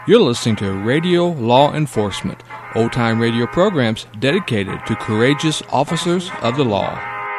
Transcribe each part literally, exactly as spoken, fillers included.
You're listening to Radio Law Enforcement, old-time radio programs dedicated to courageous officers of the law.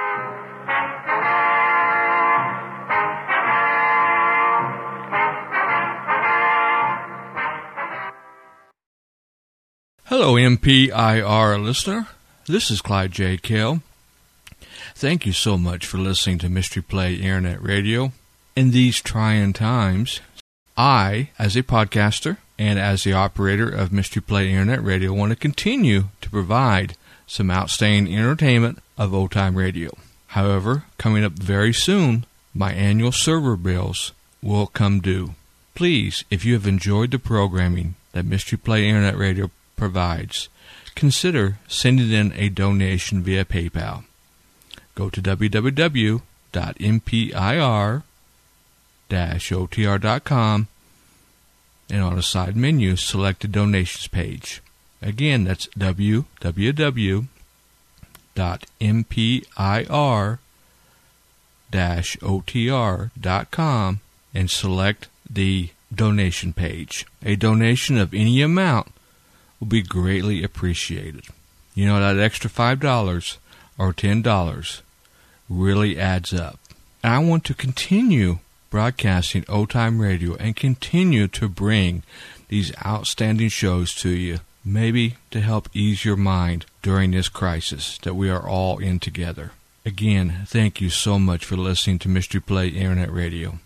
Hello, M P I R listener. This is Clyde J. Kell. Thank you so much for listening to Mystery Play Internet Radio. In these trying times, I, as a podcaster and as the operator of Mystery Play Internet Radio, want to continue to provide some outstanding entertainment of old-time radio. However, coming up very soon, my annual server bills will come due. Please, if you have enjoyed the programming that Mystery Play Internet Radio provides, consider sending in a donation via PayPal. Go to w w w dot m p i r dash o t r dot com and on the side menu, select the donations page. Again, that's w w w dot m p i r dash o t r dot com and select the donation page. A donation of any amount will be greatly appreciated. You know, that extra five dollars or ten dollars really adds up. And I want to continue broadcasting old-time radio and continue to bring these outstanding shows to you, maybe to help ease your mind during this crisis that we are all in together. Again, thank you so much for listening to Mystery Play Internet Radio.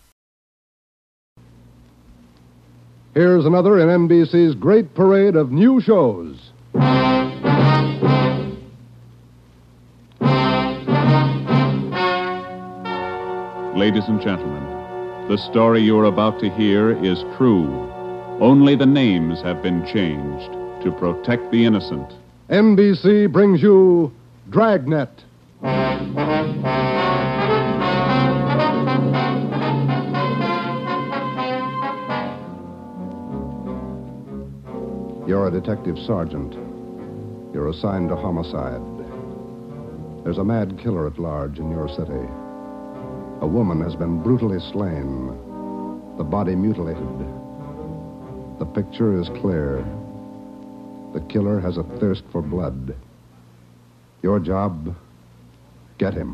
Here's another in N B C's great parade of new shows. Ladies and gentlemen, the story you're about to hear is true. Only the names have been changed to protect the innocent. N B C brings you Dragnet. You're a detective sergeant. You're assigned to homicide. There's a mad killer at large in your city. A woman has been brutally slain, the body mutilated. The picture is clear. The killer has a thirst for blood. Your job, get him.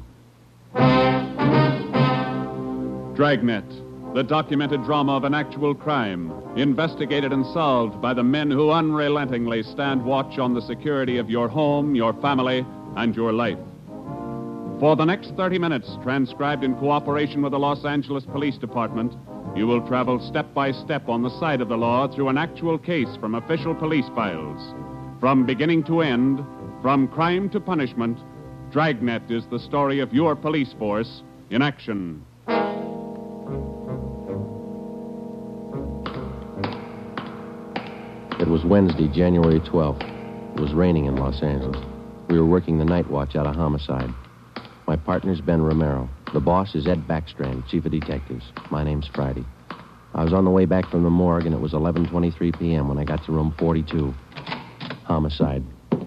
Dragnet, the documented drama of an actual crime, investigated and solved by the men who unrelentingly stand watch on the security of your home, your family, and your life. For the next thirty minutes, transcribed in cooperation with the Los Angeles Police Department, you will travel step by step on the side of the law through an actual case from official police files. From beginning to end, from crime to punishment, Dragnet is the story of your police force in action. It was Wednesday, January twelfth. It was raining in Los Angeles. We were working the night watch out of homicide. My partner's Ben Romero. The boss is Ed Backstrand, chief of detectives. My name's Friday. I was on the way back from the morgue, and it was eleven twenty-three p.m. when I got to room forty-two. Homicide.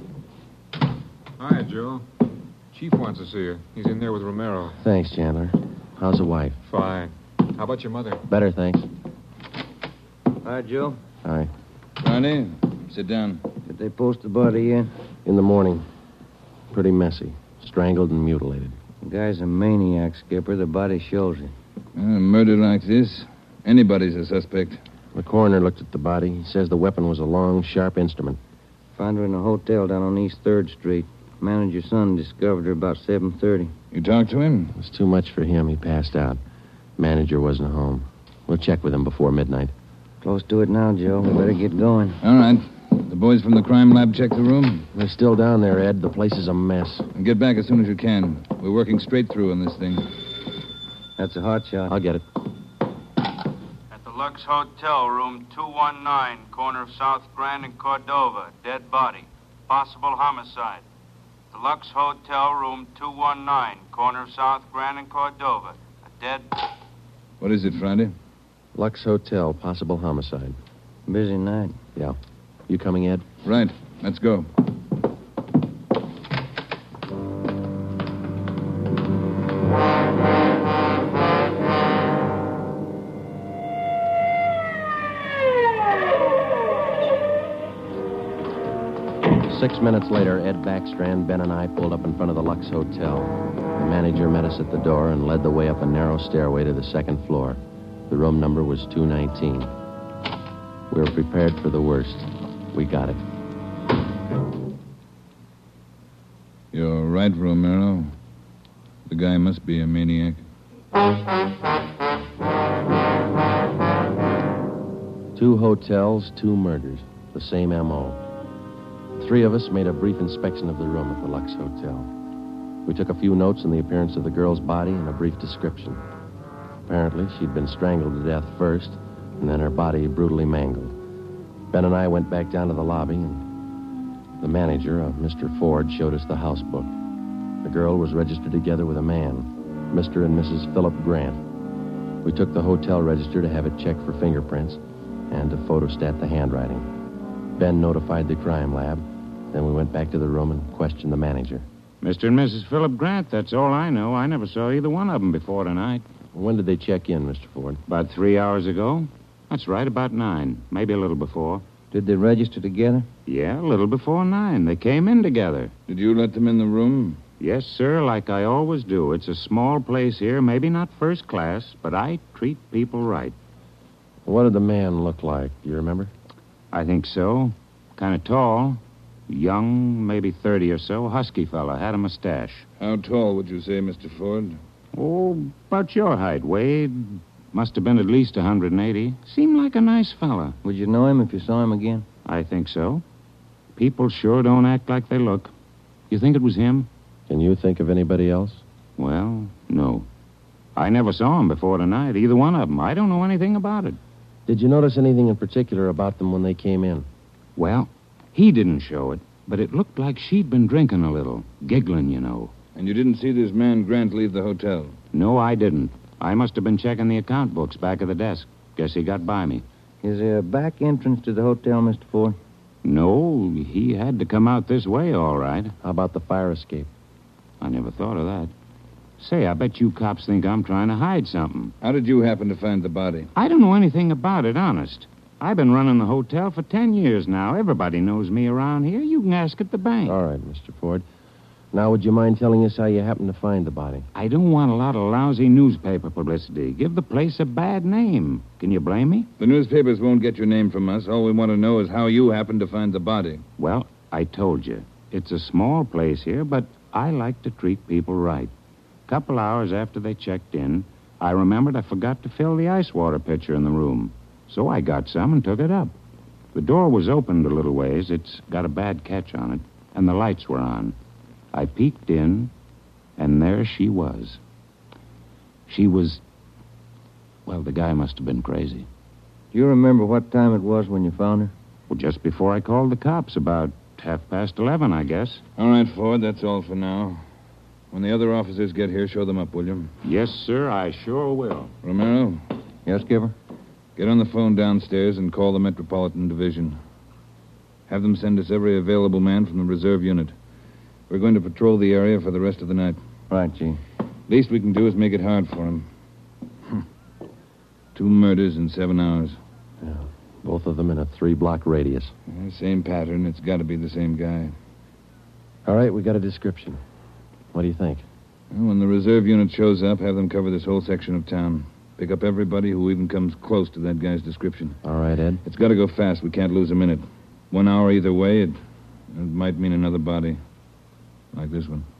Hi, Joe. Chief wants to see you. He's in there with Romero. Thanks, Chandler. How's the wife? Fine. How about your mother? Better, thanks. Hi, Joe. Hi. Friday, sit down. Did they post the body yet? In the morning. Pretty messy. Strangled and mutilated. The guy's a maniac, Skipper. The body shows it. A murder like this, anybody's a suspect. The coroner looked at the body. He says the weapon was a long, sharp instrument. Found her in a hotel down on East third Street. Manager's son discovered her about seven thirty. You talked to him? It was too much for him. He passed out. Manager wasn't home. We'll check with him before midnight. Close to it now, Joe. We better get going. All right. The boys from the crime lab check the room? They're still down there, Ed. The place is a mess. And get back as soon as you can. We're working straight through on this thing. That's a hot shot. I'll get it. At the Lux Hotel, room two one nine, corner of South Grand and Cordova. Dead body. Possible homicide. The Lux Hotel, room two one nine, corner of South Grand and Cordova. A dead... What is it, Friday? Lux Hotel, possible homicide. Busy night. Yeah. You coming, Ed? Right. Let's go. Six minutes later, Ed Backstrand, Ben, and I pulled up in front of the Lux Hotel. The manager met us at the door and led the way up a narrow stairway to the second floor. The room number was two nineteen. We were prepared for the worst. We got it. You're right, Romero. The guy must be a maniac. Two hotels, two murders. The same M O. Three of us made a brief inspection of the room at the Lux Hotel. We took a few notes on the appearance of the girl's body and a brief description. Apparently, she'd been strangled to death first, and then her body brutally mangled. Ben and I went back down to the lobby, and the manager, uh, Mister Ford, showed us the house book. The girl was registered together with a man, Mister and Missus Philip Grant. We took the hotel register to have it checked for fingerprints and to photostat the handwriting. Ben notified the crime lab. Then we went back to the room and questioned the manager. Mister and Missus Philip Grant, that's all I know. I never saw either one of them before tonight. When did they check in, Mister Ford? About three hours ago. That's right, about nine. Maybe a little before. Did they register together? Yeah, a little before nine. They came in together. Did you let them in the room? Yes, sir, like I always do. It's a small place here, maybe not first class, but I treat people right. What did the man look like? Do you remember? I think so. Kind of tall. Young, maybe thirty or so. Husky fella. Had a mustache. How tall would you say, Mister Ford? Oh, about your height, Wade. Must have been at least one hundred eighty. Seemed like a nice fella. Would you know him if you saw him again? I think so. People sure don't act like they look. You think it was him? Can you think of anybody else? Well, no. I never saw him before tonight, either one of them. I don't know anything about it. Did you notice anything in particular about them when they came in? Well, he didn't show it, but it looked like she'd been drinking a little. Giggling, you know. And you didn't see this man Grant leave the hotel? No, I didn't. I must have been checking the account books back of the desk. Guess he got by me. Is there a back entrance to the hotel, Mister Ford? No, he had to come out this way, all right. How about the fire escape? I never thought of that. Say, I bet you cops think I'm trying to hide something. How did you happen to find the body? I don't know anything about it, honest. I've been running the hotel for ten years now. Everybody knows me around here. You can ask at the bank. All right, Mister Ford. Now, would you mind telling us how you happened to find the body? I don't want a lot of lousy newspaper publicity. Give the place a bad name. Can you blame me? The newspapers won't get your name from us. All we want to know is how you happened to find the body. Well, I told you. It's a small place here, but I like to treat people right. A couple hours after they checked in, I remembered I forgot to fill the ice water pitcher in the room. So I got some and took it up. The door was opened a little ways. It's got a bad catch on it, and the lights were on. I peeked in, and there she was. She was... Well, the guy must have been crazy. Do you remember what time it was when you found her? Well, just before I called the cops, about half past eleven, I guess. All right, Ford, that's all for now. When the other officers get here, show them up, will you? Yes, sir, I sure will. Romero? Yes, Skipper? Get on the phone downstairs and call the Metropolitan Division. Have them send us every available man from the reserve unit. We're going to patrol the area for the rest of the night. Right, Chief. Least we can do is make it hard for them. Two murders in seven hours. Yeah, both of them in a three-block radius. Yeah, same pattern. It's got to be the same guy. All right, we got a description. What do you think? Well, when the reserve unit shows up, have them cover this whole section of town. Pick up everybody who even comes close to that guy's description. All right, Ed. It's got to go fast. We can't lose a minute. One hour either way, it, it might mean another body. Like this one.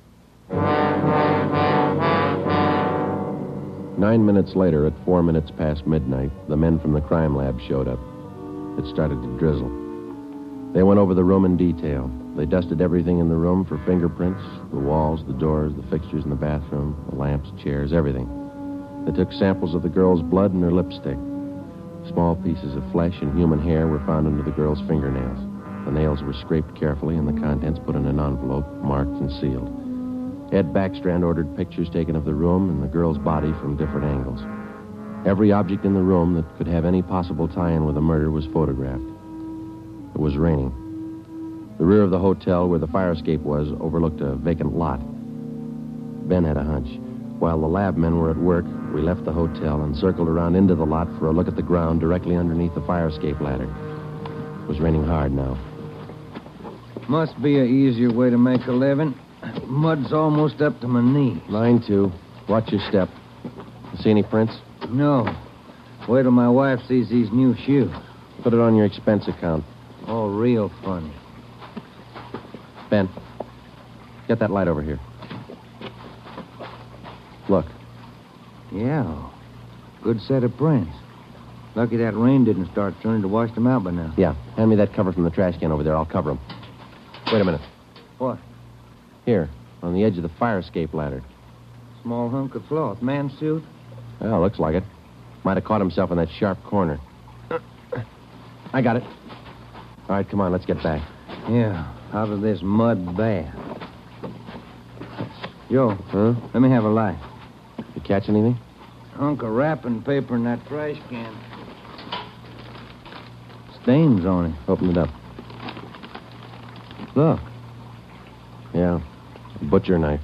Nine minutes later, at four minutes past midnight, the men from the crime lab showed up. It started to drizzle. They went over the room in detail. They dusted everything in the room for fingerprints, the walls, the doors, the fixtures in the bathroom, the lamps, chairs, everything. They took samples of the girl's blood and her lipstick. Small pieces of flesh and human hair were found under the girl's fingernails. The nails were scraped carefully and the contents put in an envelope, marked and sealed. Ed Backstrand ordered pictures taken of the room and the girl's body from different angles. Every object in the room that could have any possible tie-in with the murder was photographed. It was raining. The rear of the hotel where the fire escape was overlooked a vacant lot. Ben had a hunch. While the lab men were at work, we left the hotel and circled around into the lot for a look at the ground directly underneath the fire escape ladder. It was raining hard now. Must be a easier way to make a living. Mud's almost up to my knee. Mine, too. Watch your step. See any prints? No. Wait till my wife sees these new shoes. Put it on your expense account. Oh, real funny. Ben, get that light over here. Look. Yeah. Good set of prints. Lucky that rain didn't start turning to wash them out by now. Yeah. Hand me that cover from the trash can over there. I'll cover them. Wait a minute. What? Here, on the edge of the fire escape ladder. Small hunk of cloth. Man's suit? Well, looks like it. Might have caught himself in that sharp corner. I got it. All right, come on, let's get back. Yeah, out of this mud bath. Joe, Huh? let me have a light. You catch anything? Hunk of wrapping paper in that trash can. Stains on it. Open it up. Look. Yeah, a butcher knife.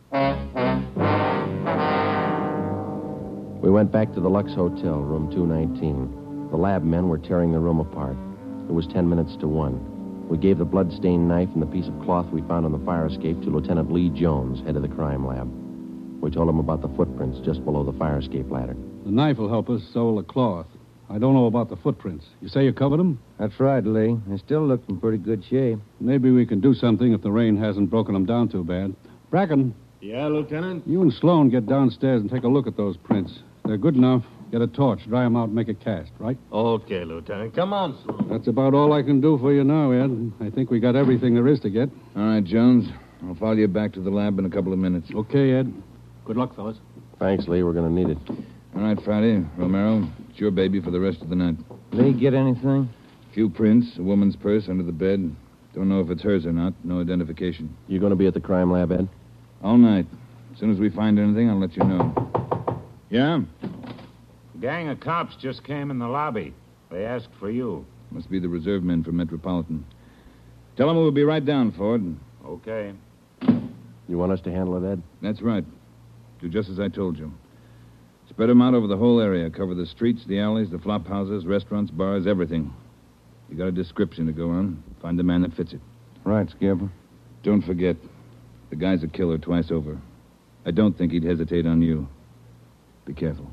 We went back to the Lux Hotel, room two nineteen. The lab men were tearing the room apart. It was ten minutes to one. We gave the blood-stained knife and the piece of cloth we found on the fire escape to Lieutenant Lee Jones, head of the crime lab. We told him about the footprints just below the fire escape ladder. The knife will help us, so will the cloth. I don't know about the footprints. You say you covered them? That's right, Lee. They still look in pretty good shape. Maybe we can do something if the rain hasn't broken them down too bad. Bracken. Yeah, Lieutenant? You and Sloan get downstairs and take a look at those prints. They're good enough. Get a torch, dry them out, and make a cast, right? Okay, Lieutenant. Come on, Sloan. That's about all I can do for you now, Ed. I think we got everything there is to get. All right, Jones. I'll follow you back to the lab in a couple of minutes. Okay, Ed. Good luck, fellas. Thanks, Lee. We're going to need it. All right, Friday. Romero, it's your baby for the rest of the night. Lee, get anything? A few prints, a woman's purse under the bed. Don't know if it's hers or not. No identification. You going to be at the crime lab, Ed? All night. As soon as we find anything, I'll let you know. Yeah? A gang of cops just came in the lobby. They asked for you. Must be the reserve men from Metropolitan. Tell them we'll be right down, Ford. Okay. You want us to handle it, Ed? That's right. Do just as I told you. Spread them out over the whole area. Cover the streets, the alleys, the flop houses, restaurants, bars, everything. You got a description to go on. Find the man that fits it. Right, Skipper. Don't forget, the guy's a killer twice over. I don't think he'd hesitate on you. Be careful.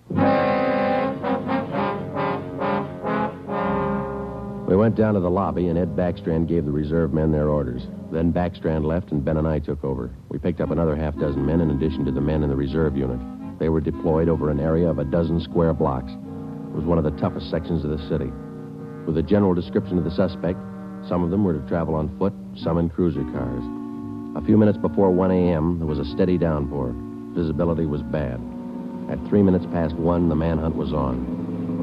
We went down to the lobby, and Ed Backstrand gave the reserve men their orders. Then Backstrand left, and Ben and I took over. We picked up another half dozen men in addition to the men in the reserve unit. They were deployed over an area of a dozen square blocks. It was one of the toughest sections of the city. With a general description of the suspect, some of them were to travel on foot, some in cruiser cars. A few minutes before one a.m., there was a steady downpour. Visibility was bad. At three minutes past one, the manhunt was on.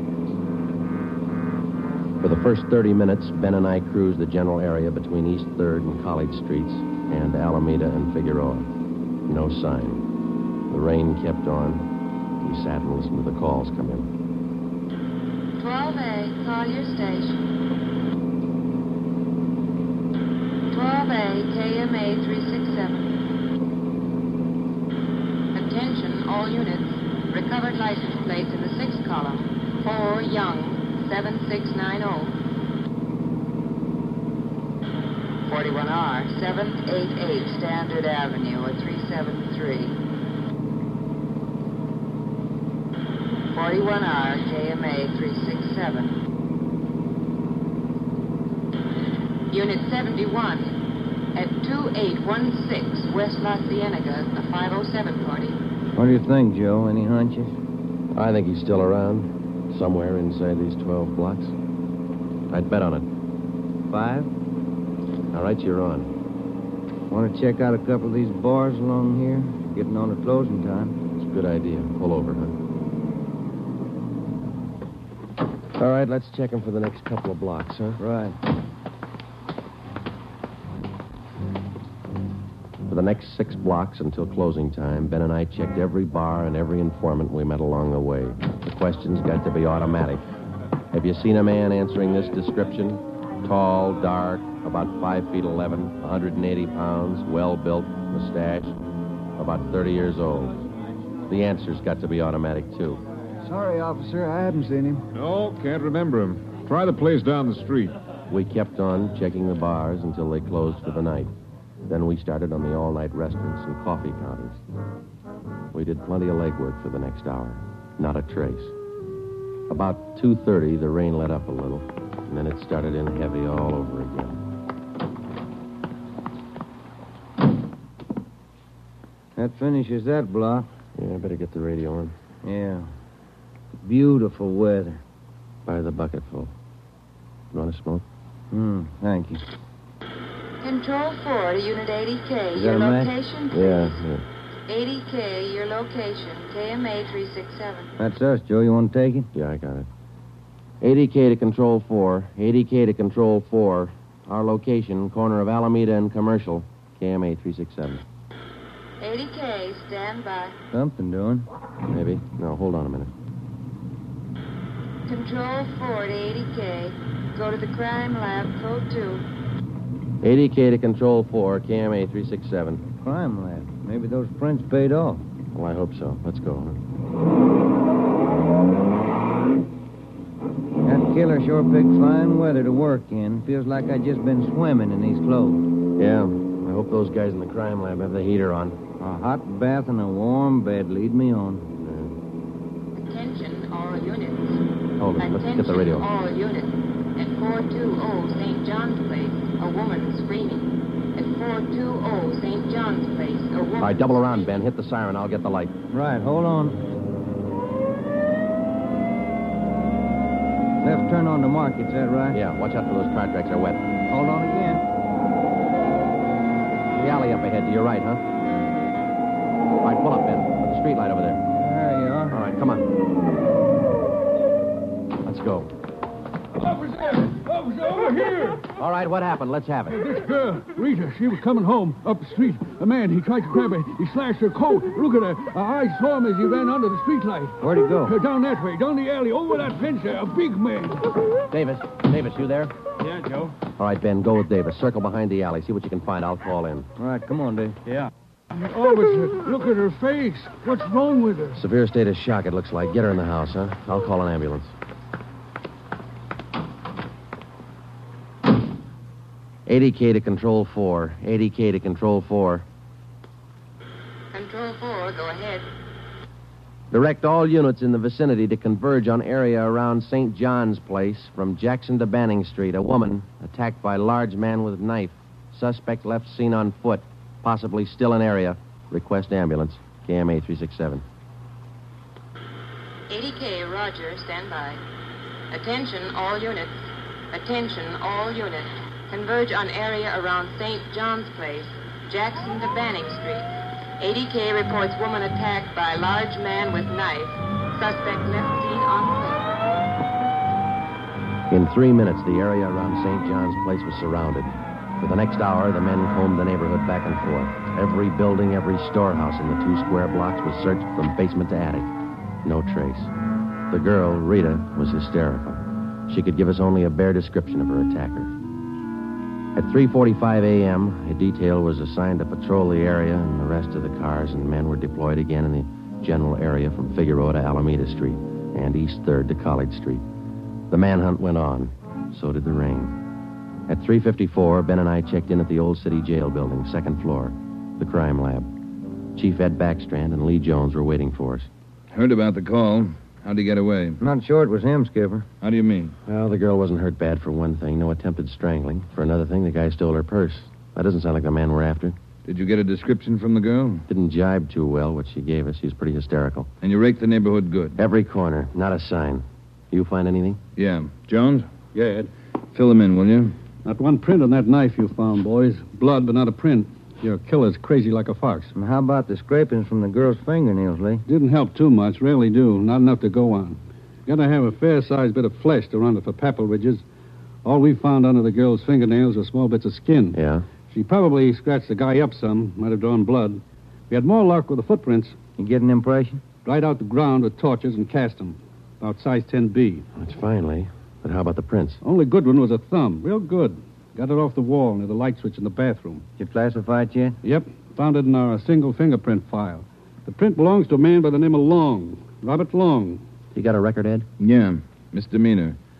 For the first thirty minutes, Ben and I cruised the general area between East third and College Streets and Alameda and Figueroa. No sign. The rain kept on. We sat and listened to the calls come in. twelve A, Collier Station. twelve A, K M A three sixty-seven. Attention, all units. Recovered license plates in the sixth column. four Young, seven six nine zero. forty-one R, seven eight eight Standard Avenue at three seven three. forty-one R, K M A three sixty-seven. Unit seventy-one at two eight one six West La Cienega, a five oh seven party. What do you think, Joe? Any hunches? I think he's still around, somewhere inside these twelve blocks. I'd bet on it. Five? All right, you're on. Want to check out a couple of these bars along here? Getting on to closing time. It's a good idea. Pull over, huh? All right, let's check him for the next couple of blocks, huh? Right. For the next six blocks until closing time, Ben and I checked every bar and every informant we met along the way. The questions got to be automatic. Have you seen a man answering this description? Tall, dark, about five feet eleven, one hundred eighty pounds, well-built, mustache, about thirty years old. The answers got to be automatic, too. Sorry, officer, I haven't seen him. No, can't remember him. Try the place down the street. We kept on checking the bars until they closed for the night. Then we started on the all-night restaurants and coffee counters. We did plenty of legwork for the next hour. Not a trace. About two thirty, the rain let up a little, and then it started in heavy all over again. That finishes that block. Yeah, I better get the radio on. Yeah. Beautiful weather. By the bucketful. You want to smoke? Hmm, thank you. Control four to Unit eighty K. Is Your that a match? location, please. Yeah, yeah. eighty K, your location. K M A three six seven. That's us, Joe. You want to take it? Yeah, I got it. eighty K to Control four. eighty K to Control four. Our location, corner of Alameda and Commercial. K M A three six seven. eighty K, stand by. Something doing. Maybe. No, hold on a minute. Control four to eighty K. Go to the crime lab, code two. eighty K to Control four. K M A three six seven. Crime lab. Maybe those prints paid off. Well, I hope so. Let's go. That killer sure picked fine weather to work in. Feels like I'd just been swimming in these clothes. Yeah. I hope those guys in the crime lab have the heater on. A hot bath and a warm bed lead me on. Attention, all units. Hold it. Let's Attention, get the radio. all units. At four two zero Saint John's Place, a woman screaming. At four two zero Saint John's Place, a woman... All right, double around, Ben. Hit the siren. I'll get the light. Right, hold on. Left turn on the market, is that right? Yeah, watch out for those car tracks. They're wet. Hold on again. The alley up ahead to your right, huh? All right, pull up, Ben. Put the street light over there. There you are. All right, come on. Let's go. Officer! Officer, over here! All right, what happened? Let's have it. This girl, Rita, she was coming home up the street. A man, he tried to grab her. He slashed her coat. Look at her. Uh, I saw him as he ran under the streetlight. Where'd he go? Uh, down that way, down the alley, over that fence there. A big man. Davis. Davis, you there? Yeah, Joe. All right, Ben, go with Davis. Circle behind the alley. See what you can find. I'll call in. All right, come on, Dave. Yeah. Officer, look at her face. What's wrong with her? Severe state of shock, it looks like. Get her in the house, huh? I'll call an ambulance. eighty K to Control four. eighty K to Control four. Control four, go ahead. Direct all units in the vicinity to converge on area around Saint John's Place from Jackson to Banning Street. A woman attacked by large man with knife. Suspect left seen on foot. Possibly still in area. Request ambulance. K M A three six seven. eighty K, roger, stand by. Attention, all units. Attention, all units. Converge on area around Saint John's Place, Jackson to Banning Street. eighty K reports woman attacked by large man with knife. Suspect left seen on foot. In three minutes, the area around Saint John's Place was surrounded. For the next hour, the men combed the neighborhood back and forth. Every building, every storehouse in the two square blocks was searched from basement to attic. No trace. The girl, Rita, was hysterical. She could give us only a bare description of her attacker. At three forty-five a.m., a detail was assigned to patrol the area and the rest of the cars, and men were deployed again in the general area from Figueroa to Alameda Street and East third to College Street. The manhunt went on. So did the rain. At three fifty-four, Ben and I checked in at the Old City Jail building, second floor, the crime lab. Chief Ed Backstrand and Lee Jones were waiting for us. Heard about the call. How'd he get away? Not sure it was him, Skipper. How do you mean? Well, the girl wasn't hurt bad for one thing. No attempted strangling. For another thing, the guy stole her purse. That doesn't sound like the man we're after. Did you get a description from the girl? Didn't jibe too well, what she gave us. She was pretty hysterical. And you raked the neighborhood good? Every corner. Not a sign. You find anything? Yeah. Jones? Yeah, Ed. Fill them in, will you? Not one print on that knife you found, boys. Blood, but not a print. Your killer's crazy like a fox. And how about the scrapings from the girl's fingernails, Lee? Didn't help too much. Rarely do. Not enough to go on. Gotta have a fair-sized bit of flesh to run it for papal ridges. All we found under the girl's fingernails were small bits of skin. Yeah? She probably scratched the guy up some. Might have drawn blood. We had more luck with the footprints. You get an impression? Dried out the ground with torches and cast them. About size ten B. That's fine, Lee. But how about the prints? Only good one was a thumb. Real good. Got it off the wall near the light switch in the bathroom. Did you classify it yet? Yep. Found it in our single fingerprint file. The print belongs to a man by the name of Long. Robert Long. You got a record, Ed? Yeah. Misdemeanor.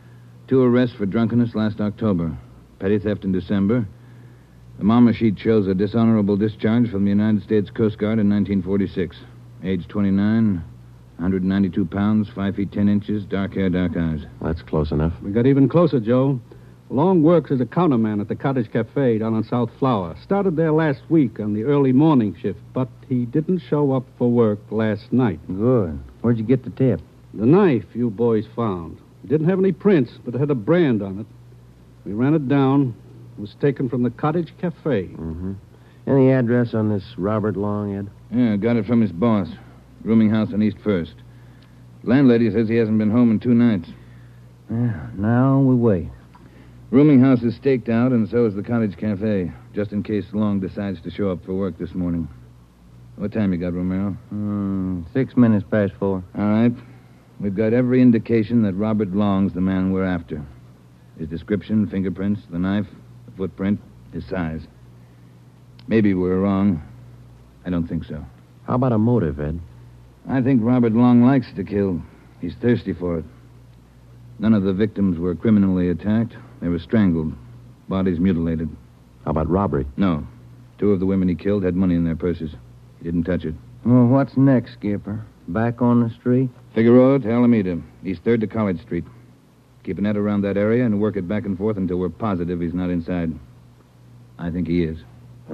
Two arrests for drunkenness last October. Petty theft in December. The mama sheet shows a dishonorable discharge from the United States Coast Guard in nineteen forty-six. Age twenty-nine, one hundred ninety-two pounds, five feet ten inches, dark hair, dark eyes. That's close enough. We got even closer, Joe. Long works as a counterman at the Cottage Cafe down on South Flower. Started there last week on the early morning shift, but he didn't show up for work last night. Good. Where'd you get the tip? The knife you boys found. It didn't have any prints, but it had a brand on it. We ran it down. It was taken from the Cottage Cafe. Mm-hmm. Any address on this Robert Long, Ed? Yeah, got it from his boss. Rooming house on East First. Landlady says he hasn't been home in two nights. Yeah, now we wait. Rooming house is staked out, and so is the Cottage Cafe, just in case Long decides to show up for work this morning. What time you got, Romero? Mm, six minutes past four. All right. We've got every indication that Robert Long's the man we're after. His description, fingerprints, the knife, the footprint, his size. Maybe we're wrong. I don't think so. How about a motive, Ed? I think Robert Long likes to kill. He's thirsty for it. None of the victims were criminally attacked. They were strangled. Bodies mutilated. How about robbery? No. Two of the women he killed had money in their purses. He didn't touch it. Well, what's next, Skipper? Back on the street? Figueroa to Alameda, East third to College Street. Keep a net around that area and work it back and forth until we're positive he's not inside. I think he is.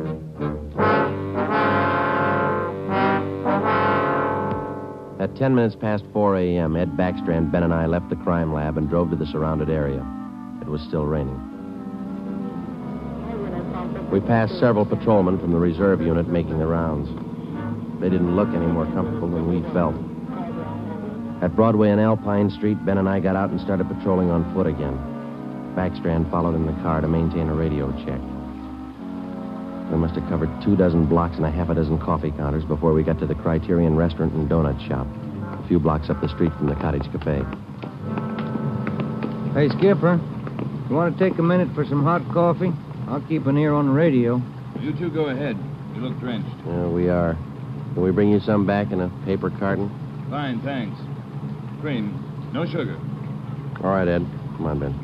At ten minutes past four a.m., Ed Backstrand, Ben, and I left the crime lab and drove to the surrounded area. It was still raining. We passed several patrolmen from the reserve unit making the rounds. They didn't look any more comfortable than we felt. At Broadway and Alpine Street, Ben and I got out and started patrolling on foot again. Backstrand followed in the car to maintain a radio check. We must have covered two dozen blocks and a half a dozen coffee counters before we got to the Criterion Restaurant and Donut Shop, a few blocks up the street from the Cottage Cafe. Hey, Skipper, you want to take a minute for some hot coffee? I'll keep an ear on the radio. You two go ahead. You look drenched. Yeah, we are. Can we bring you some back in a paper carton? Fine, thanks. Cream. No sugar. All right, Ed. Come on, Ben.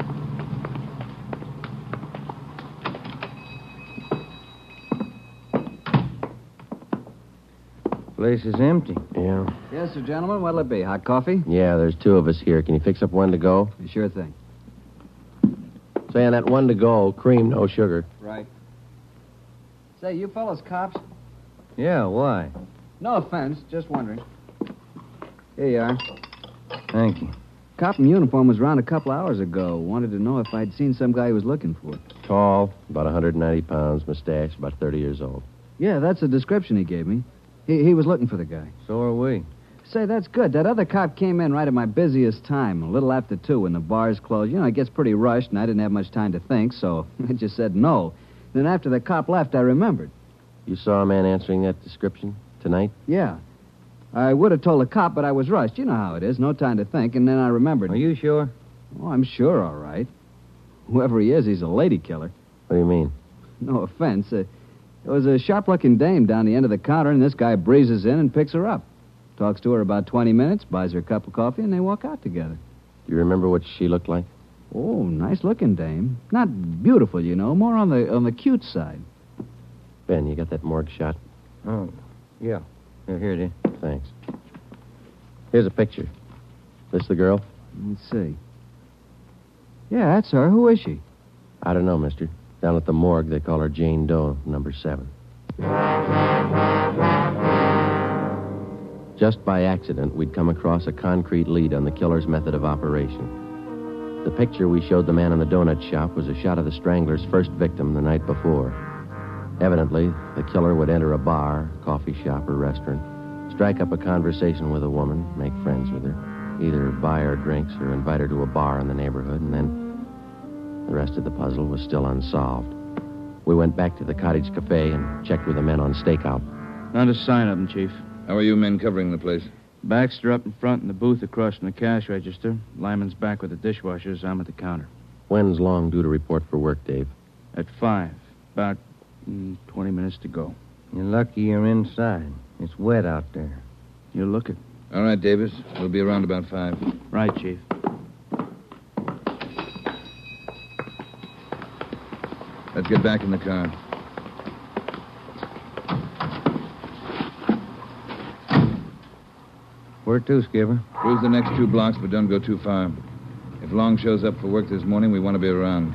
Place is empty. Yeah. Yes, sir, gentlemen. What'll it be? Hot coffee? Yeah, there's two of us here. Can you fix up one to go? Sure thing. Say, on that one to go, cream, no sugar. Right. Say, you fellas cops? Yeah, why? No offense, just wondering. Here you are. Thank you. Cop in uniform was around a couple hours ago. Wanted to know if I'd seen some guy he was looking for. Tall, about one hundred ninety pounds, mustache, about thirty years old. Yeah, that's the description he gave me. He, he was looking for the guy. So are we. Say, that's good. That other cop came in right at my busiest time, a little after two, when the bars closed. You know, it gets pretty rushed, and I didn't have much time to think, so I just said no. Then after the cop left, I remembered. You saw a man answering that description tonight? Yeah. I would have told the cop, but I was rushed. You know how it is. No time to think, and then I remembered. Are you sure? Oh, I'm sure, all right. Whoever he is, he's a lady killer. What do you mean? No offense. Uh, there was a sharp-looking dame down the end of the counter, and this guy breezes in and picks her up. Talks to her about twenty minutes, buys her a cup of coffee, and they walk out together. Do you remember what she looked like? Oh, nice-looking dame. Not beautiful, you know. More on the on the cute side. Ben, you got that morgue shot? Oh, yeah. Here, here it is. Thanks. Here's a picture. This the girl? Let's see. Yeah, that's her. Who is she? I don't know, mister. Down at the morgue, they call her Jane Doe, number seven. Just by accident, we'd come across a concrete lead on the killer's method of operation. The picture we showed the man in the donut shop was a shot of the strangler's first victim the night before. Evidently, the killer would enter a bar, coffee shop, or restaurant, strike up a conversation with a woman, make friends with her, either buy her drinks or invite her to a bar in the neighborhood, and then the rest of the puzzle was still unsolved. We went back to the Cottage Cafe and checked with the men on stakeout. Not a sign of them, Chief. How are you men covering the place? Baxter up in front in the booth across from the cash register. Lyman's back with the dishwashers. I'm at the counter. When's Long due to report for work, Dave? At five. About mm, twenty minutes to go. You're lucky you're inside. It's wet out there. You'll look it. All right, Davis. We'll be around about five. Right, Chief. Let's get back in the car. Where to, Skipper? Cruise the next two blocks, but don't go too far. If Long shows up for work this morning, we want to be around.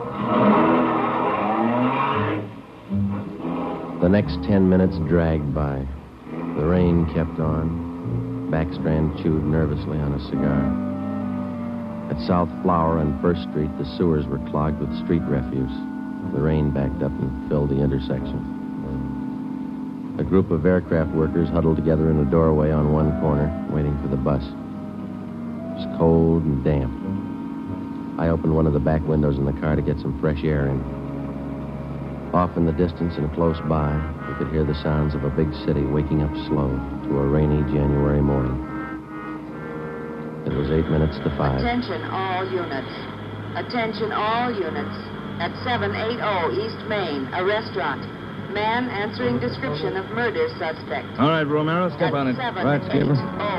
The next ten minutes dragged by. The rain kept on. Backstrand chewed nervously on a cigar. At South Flower and First Street, the sewers were clogged with street refuse. The rain backed up and filled the intersection. A group of aircraft workers huddled together in a doorway on one corner, waiting for the bus. It was cold and damp. I opened one of the back windows in the car to get some fresh air in. Off in the distance and close by, we could hear the sounds of a big city waking up slow to a rainy January morning. It was eight minutes to five. Attention all units. Attention all units. At seven eighty East Main, a restaurant. Man answering description of murder suspect. All right, Romero, step on it. Right, Skipper.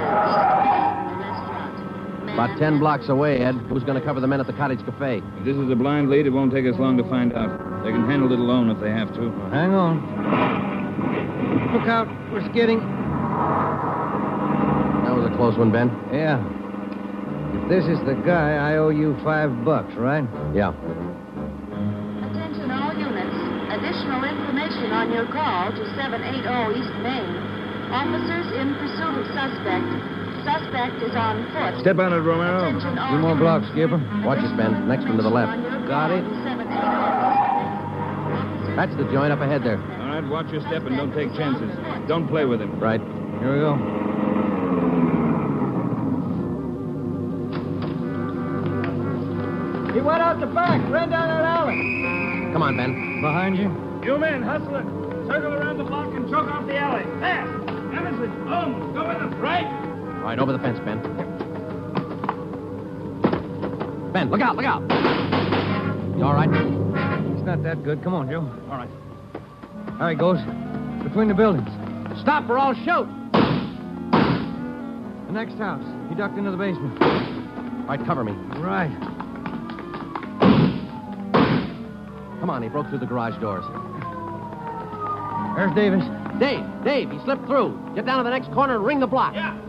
About ten blocks away, Ed. Who's going to cover the men at the Cottage Cafe? If this is a blind lead, it won't take us long to find out. They can handle it alone if they have to. Well, hang on. Look out. We're skidding. That was a close one, Ben. Yeah. If this is the guy, I owe you five bucks, right? Yeah. Attention all units. Additional information on your call to seven eighty East Main. Officers in pursuit of suspect. Suspect is on foot. Step on it, Romero. Two more blocks, Skipper. Watch it, Ben. Next one to the left. Got it. That's the joint up ahead there. All right, watch your step and don't take chances. Don't play with him. Right. Here we go. He went out the back, ran down that alley. Come on, Ben. Behind you? You men, hustle it. Circle around the block and choke off the alley. Fast. Emerson, boom. Go with him. Right. All right, over the fence, Ben. Ben, look out, look out. You all right? It's not that good. Come on, Joe. All right. There he goes. Between the buildings. Stop or I'll shoot. The next house. He ducked into the basement. All right, cover me. Right. Come on, he broke through the garage doors. There's Davis. Dave, Dave, he slipped through. Get down to the next corner and ring the block. Yeah.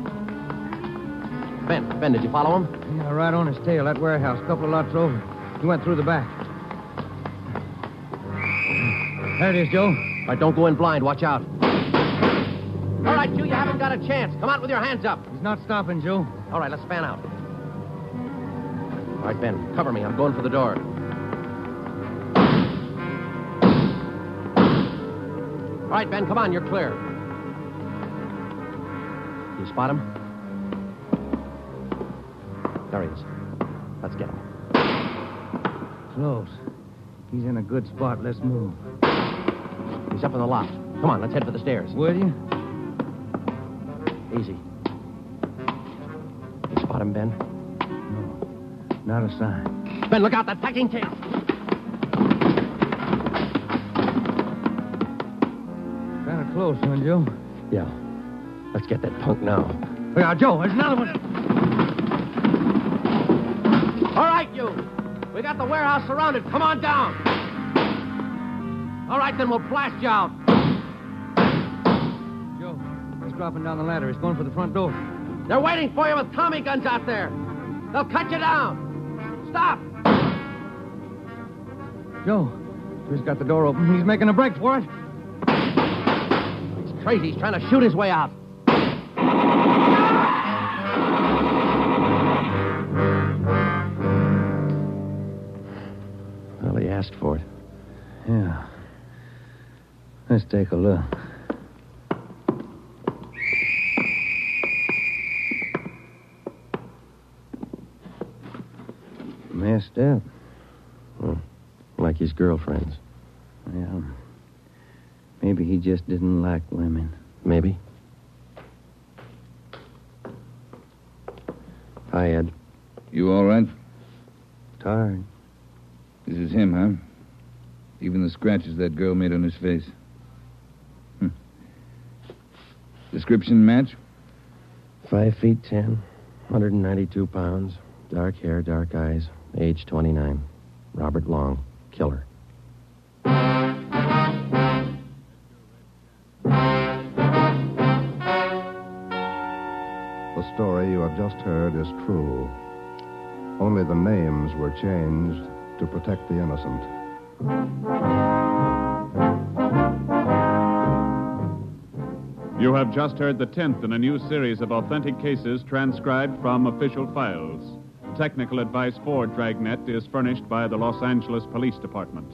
Ben, Ben, did you follow him? Yeah, right on his tail. That warehouse, a couple of lots over. He went through the back. There it is, Joe. All right, don't go in blind. Watch out. All right, you, you haven't got a chance. Come out with your hands up. He's not stopping, Joe. All right, let's fan out. All right, Ben, cover me. I'm going for the door. All right, Ben, come on. You're clear. You spot him? There he is. Let's get him. Close. He's in a good spot. Let's move. He's up in the loft. Come on, let's head for the stairs. Will you? Easy. You spot him, Ben? No. Not a sign. Ben, look out. That packing tail. Kind of close, huh, Joe? Yeah. Let's get that punk now. Look out, Joe. There's another one. All right, you. We got the warehouse surrounded. Come on down. All right, then we'll blast you out. Joe, he's dropping down the ladder. He's going for the front door. They're waiting for you with Tommy guns out there. They'll cut you down. Stop. Joe, he's got the door open. He's making a break for it. He's crazy. He's trying to shoot his way out. Well, he asked for it. Yeah. Let's take a look. Messed up. Oh, like his girlfriends. Yeah. Maybe he just didn't like women. Maybe. Hi, Ed. You all right? Tired. This is him, huh? Even the scratches that girl made on his face. Hm. Description match? Five feet ten, one hundred ninety-two pounds, dark hair, dark eyes, age twenty-nine. Robert Long, killer. have just heard is true. Only the names were changed to protect the innocent. You have just heard the tenth in a new series of authentic cases transcribed from official files. Technical advice for Dragnet is furnished by the Los Angeles Police Department.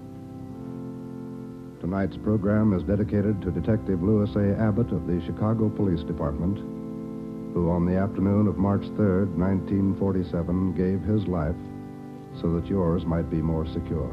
Tonight's program is dedicated to Detective Louis A. Abbott of the Chicago Police Department, who on the afternoon of March third, nineteen forty-seven, gave his life so that yours might be more secure.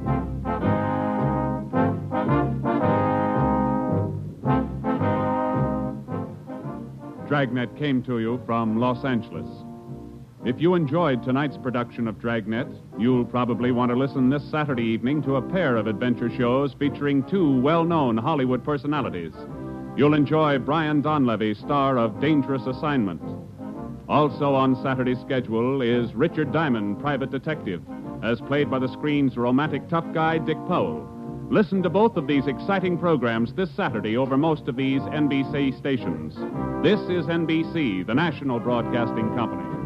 Dragnet came to you from Los Angeles. If you enjoyed tonight's production of Dragnet, you'll probably want to listen this Saturday evening to a pair of adventure shows featuring two well-known Hollywood personalities. You'll enjoy Brian Donlevy, star of Dangerous Assignment. Also on Saturday's schedule is Richard Diamond, private detective, as played by the screen's romantic tough guy, Dick Powell. Listen to both of these exciting programs this Saturday over most of these N B C stations. This is N B C, the national broadcasting company.